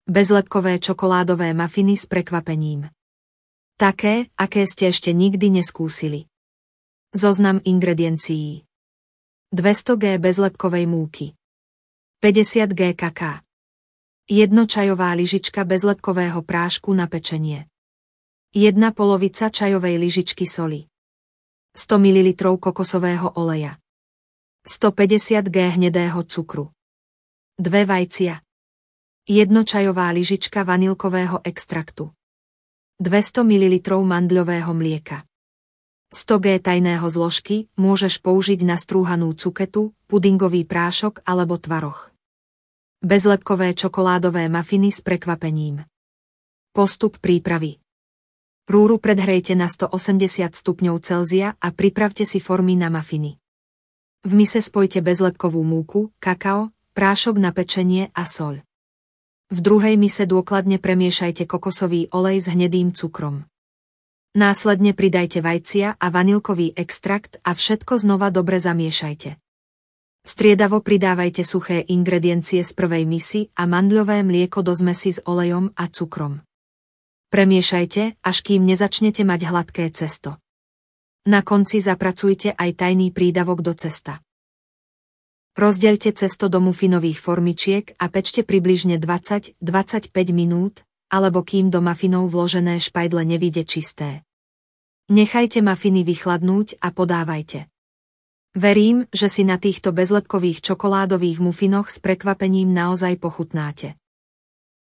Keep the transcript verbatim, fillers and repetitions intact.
Bezlepkové čokoládové mafiny s prekvapením. Také, aké ste ešte nikdy neskúsili. Zoznam ingrediencií. dvesto gramov bezlepkovej múky. päťdesiat gramov kaká. jedna čajová lyžička bezlepkového prášku na pečenie. jedna polovica čajovej lyžičky soli. sto mililitrov kokosového oleja. stopäťdesiat gramov hnedého cukru. dve vajcia. jedna čajová lyžička vanilkového extraktu. dvesto mililitrov mandľového mlieka. sto gramov tajného zložky môžeš použiť na strúhanú cuketu, pudingový prášok alebo tvaroh. Bezlepkové čokoládové mafiny s prekvapením. Postup prípravy. Rúru predhrejte na stoosemdesiat stupňov Celzia a pripravte si formy na mafiny. V mise spojte bezlepkovú múku, kakao, prášok na pečenie a soľ. V druhej mise dôkladne premiešajte kokosový olej s hnedým cukrom. Následne pridajte vajcia a vanilkový extrakt a všetko znova dobre zamiešajte. Striedavo pridávajte suché ingrediencie z prvej misy a mandľové mlieko do zmesi s olejom a cukrom. Premiešajte, až kým nezačnete mať hladké cesto. Na konci zapracujte aj tajný prídavok do cesta. Rozdeľte cesto do mufinových formičiek a pečte približne dvadsať až dvadsaťpäť minút, alebo kým do mafinov vložené špajdle nevyjde čisté. Nechajte mafiny vychladnúť a podávajte. Verím, že si na týchto bezlepkových čokoládových mufinoch s prekvapením naozaj pochutnáte.